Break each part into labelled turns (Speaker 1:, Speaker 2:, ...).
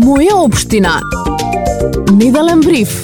Speaker 1: Моја општина. Неделен бриф.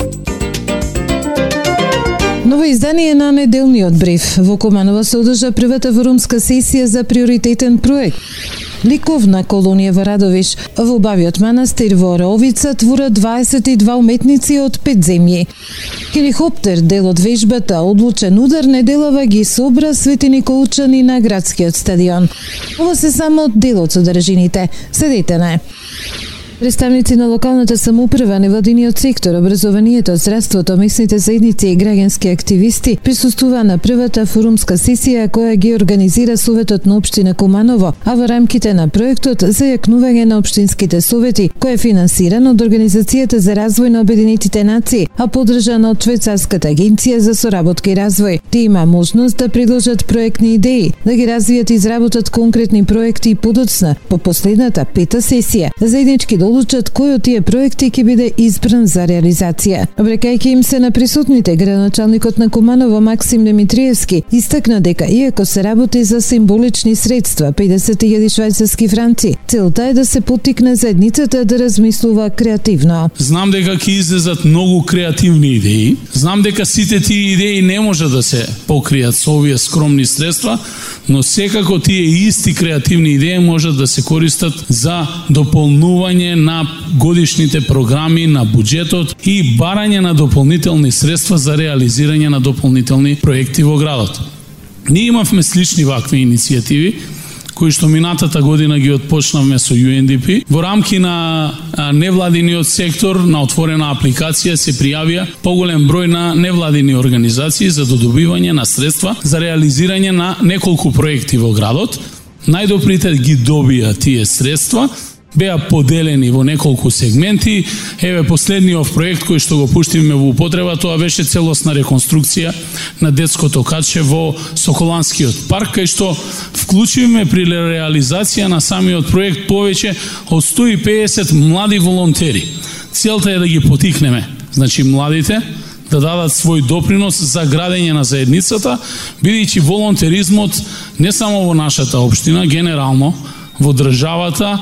Speaker 2: Ново издание на неделниот бриф. Во Куманово се одржа првата форумска сесија за приоритетен проект. Ликовна колонија во Радовиш. Во Бавиот манастир во Ораовица твора 22 уметници од 5 земји. Хеликоптер, дел од вежбата Одлучен удар, неделава ги собра Свети Николчани на градскиот стадион. Ова се само дел од содржините. Следете на. Представници на локалната самоуправа, невладиниот сектор, образованието, здравството, местните заедници и граѓански активисти присуствуваа на првата форумска сесија која ги организира Советот на општина Куманово, а во рамките на проектот за јакнување на општинските совети, кој е финансиран од Организацијата за развој на Обединетите нации, а поддржан од Швајцарската агенција за соработка и развој. Тие има можност да предложат проектни идеи, да ги развијат и изработат конкретни проекти и подоцна, по последната пета сесија, заеднички одлучат кој од тие проекти ќе биде избран за реализација. Обрекајќи им се на присутните, градоначалникот на Куманово Максим Димитриевски истакна дека иако се работи за символични средства, 50.000 швајцарски франци, целта е да се поттикне заедницата да размислува креативно.
Speaker 3: Знам дека ќе излезат многу креативни идеи. Знам дека сите тие идеи не може да се покријат со овие скромни средства, но секако тие исти креативни идеи можат да се користат за дополнување на годишните програми, на буџетот и барање на дополнителни средства за реализирање на дополнителни проекти во градот. Ние имавме слични вакви иницијативи, кои што минатата година ги отпочнавме со UNDP. Во рамки на невладиниот сектор на отворена апликација се пријавија поголем број на невладини организации за додобивање на средства за реализирање на неколку проекти во градот. Најдоприте ги добија тие средства, беа поделени во неколку сегменти. Еве последниот проект кој што го пуштивме во употреба, тоа беше целосна реконструкција на детското каче во Соколанскиот парк, кај што вклучивме при реализација на самиот проект повеќе од 150 млади волонтери. Целта е да ги потикнеме, значи младите да дадат свој допринос за градење на заедницата, бидејќи волонтеризмот не само во нашата општина, генерално во државата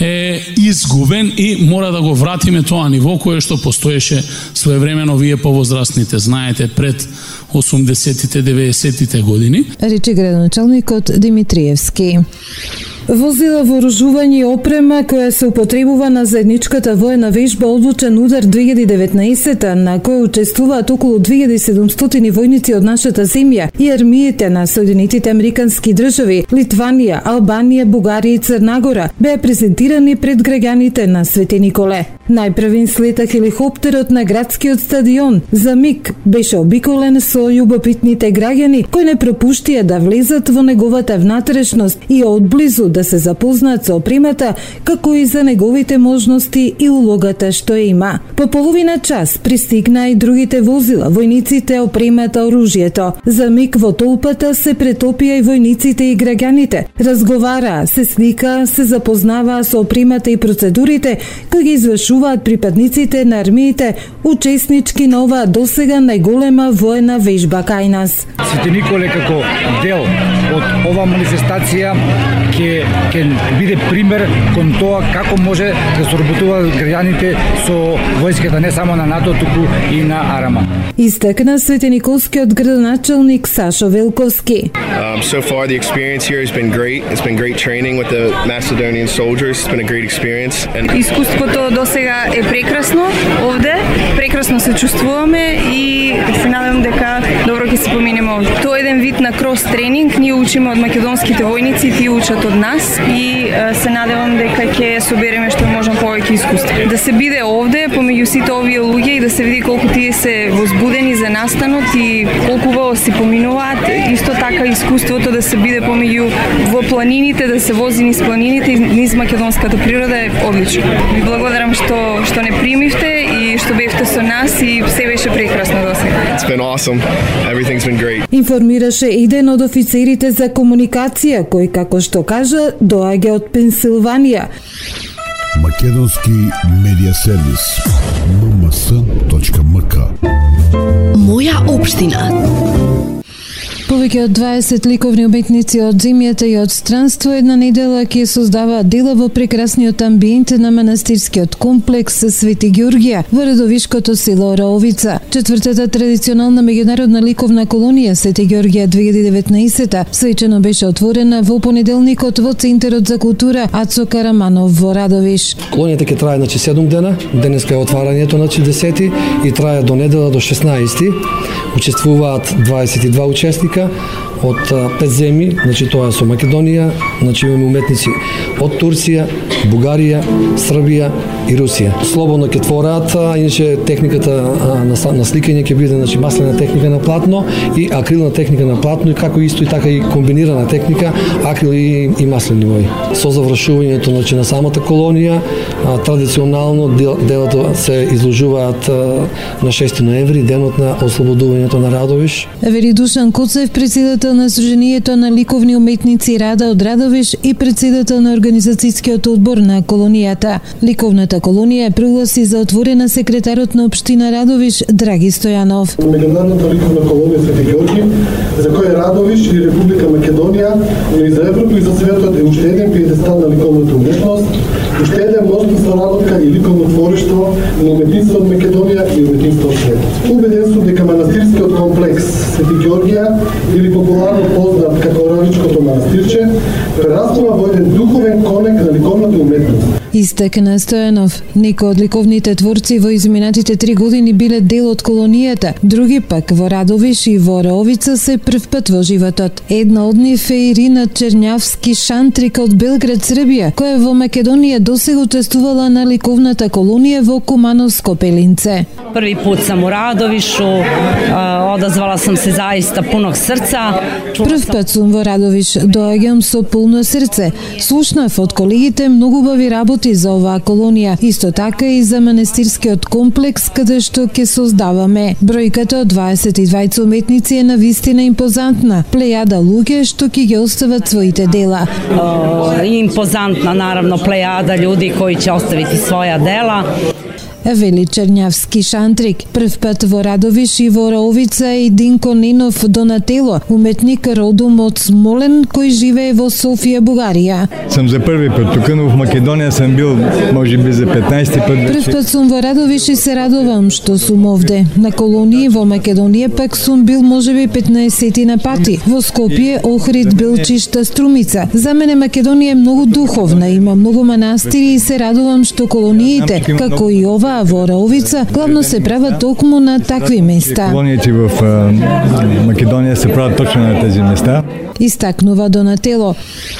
Speaker 3: е изгубен и мора да го вратиме тоа ниво кое што постоеше своевремено, вие повозрастните знаете, пред 80-тите, 90-тите години.
Speaker 2: Рече градоначалникот Димитриевски. Возила, вооружување и опрема која се употребува на заедничката воена вежба Одлучен удар 2019, на која учествуваат околу 2700 војници од нашата земја и армиите на Соединетите Американски држави, Литванија, Албанија, Бугарија и Црна Гора, беа презентирани пред граѓаните на Свети Николе. Најпрвин слета хеликоптерот на градскиот стадион. За миг беше обиколен со љубопитните граѓани кои не пропуштија да влезат во неговата внатрешност и одблизу да се запознаат со опремата, како и за неговите можности и улогата што има. По половина час пристигнаа и другите возила, војниците, опремата, оружјето. За миг во толпата се претопија и војниците и граѓаните. Разговараа, се сликаа, се запознаваа со опремата и процедурите кои ги извршуваат припадниците на армиите, учеснички на оваа досега најголема воена вежба кај нас.
Speaker 4: Свети Николе како дел од оваа манифестација ќе биде пример кон тоа како може да соработуваат граѓаните со војската не само на НАТО, туку и на Арама.
Speaker 2: Истакна Свети Николскиот градоначалник Сашо Велковски.
Speaker 5: So far the experience here has been great. It's been great training with the Macedonian soldiers. It's been a great experience.
Speaker 6: Искуството досега е прекрасно овде. Прекрасно се чувствуваме и се надевам дека добро ќе се поминеме овде. Тоа е еден вид на крос тренинг. Ние учиме од македонските војници, тие учат од нас и се надевам дека ќе собереме што можам повеќе искуство. Да се биде овде помеѓу сите овие луѓе и да се види колку тие се возбудени за настанот и колку во си поминуваат. Исто така искуството да се биде помеѓу во планините, да се вози низ планините и низ македонската природа е одлично. Ви благодарам што не примивте и што бевте со нас и се беше прекрасно досега.
Speaker 5: It's been awesome. Everything's been great.
Speaker 2: Информираше еден од офицерите за комуникација кој, како што кажа, доаѓа од Пенсилванија.
Speaker 7: Македонски медиа сервис mms.mk.
Speaker 1: Моја општина.
Speaker 2: Повеќе од 20 ликовни уметници од земјата и од странство една недела ќе создава дела во прекрасниот амбиент на манастирскиот комплекс Свети Ѓорѓија во Радовишкото село Раовица. Четвртата традиционална меѓународна ликовна колонија Свети Ѓорѓија 2019 свечено беше отворена во понеделникот во Центарот за култура Ацо Караманов во Радовиш.
Speaker 8: Колонијата ќе трае 7 дена, денеска е отварањето 10 и трае до недела до 16. Учествуваат 22 учесника од 5 земји, тоа со Македонија, имаме уметници од Турција, Бугарија, Србија и Русија. Слободно ќе твораат, иначе техниката на сликање ќе биде маслена техника на платно и акрилна техника на платно, и како исто и така и комбинирана техника, акрил и маслени бои. Со завршувањето на самата колонија, традиционално делото се изложуваат на 6 ноември, денот на ослободувањето на Радовиш.
Speaker 2: Вери Душан Коцев, председател на Сдруженијето на ликовни уметници Рада од Радовиш и председател на организацијскиот одбор на колонијата. Ликовната колонија е прогласи за отворена секретарот на општина Радовиш Драги Стојанов.
Speaker 9: Меѓународната ликовна колонија Свети Ѓорѓи, за која Радовиш и Република Македонија, но и за Европа и за светот е уште еден пиедестал на ликовната уметност, уште еден мост на соработка и ликовно творештво на уметниците од Македонија и уметниците од светот. Убеден сум дека манастирскиот комплекс Свети Ѓорѓија, или популарно познат како Равичкото манастирче, прераснува во еден духовен конек на ликовната уметност.
Speaker 2: Истакна Стојанов, некои од ликовните творци во изминатите 3 години биле дел од колонијата, други пак во Радовиш и во Раовица се прв пат во животот. Една од нив е Ирина Черњавски Шантрик од Белград, Србија, која во Македонија досега учествувала на ликовната колонија во Кумановско Пелинце.
Speaker 10: Први пут сам у Радовишу, одазвала сам се заиста пуног срца.
Speaker 2: Прв пат сум во Радовиш, доаѓам со полно срце. Слушнав од колегите многу убави работи за оваа колонија, исто така и за манастирскиот комплекс каде што ќе создаваме. Бројката од 22 уметници е навистина импозантна, плејада луѓе што ќе ги остават своите дела.
Speaker 10: Импозантна, наравно, плејада људи кои ќе оставити своја дела.
Speaker 2: Вели Черњавски Шантрик. Прв пат во Радовиш и во Раовица и Динко Ненов Донатело, уметник родом од Смолен, кој живее во Софија, Бугарија.
Speaker 11: Сам за први пат тука, но в Македонија сам бил можеби за 15 пат.
Speaker 2: Прв пат сум во Радовиш и се радувам што сум овде. На колонии во Македонија пак сум бил можеби 15 на пати. Во Скопје, Охрид, Белчишта, Струмица. За мене Македонија е многу духовна, има многу манастири и се радувам што колониите, како и ова во Раовица, главно се прават токму на такви места.
Speaker 11: Колониите в Македонија се прават точно на тези места.
Speaker 2: Истакнува Донатело.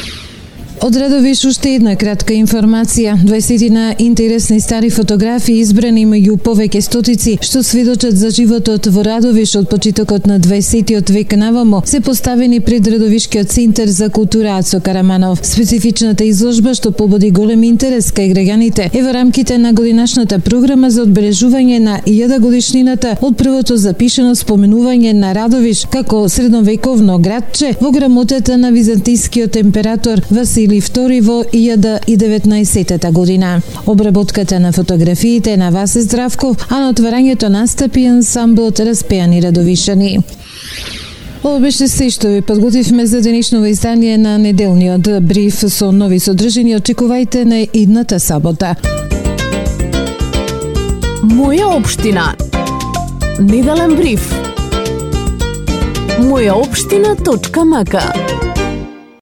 Speaker 2: Од Радовиш уште една кратка информација. 20 интересни стари фотографии избрани меѓу повеќе стотици што сведочат за животот во Радовиш од почетокот на 20-тиот век навамо се поставени пред Радовишкиот центар за култура Ацо Караманов. Специфичната изложба што побуди голем интерес кај граѓаните е во рамките на годинашната програма за одбележување на 1000 годишнината од првото запишано споменување на Радовиш како средновековно градче во грамотата на византискиот император Василий II во 1019 година. Обработката на фотографиите на Васе Здравков, а на отварањето настапи ансамблот Распеани Радовишани. Ова беше се што ви подготвивме за денешното издание на неделниот бриф со нови содржини. Очекувајте на идната сабота.
Speaker 1: Моја општина. Неделен бриф. Мојаопштина.мк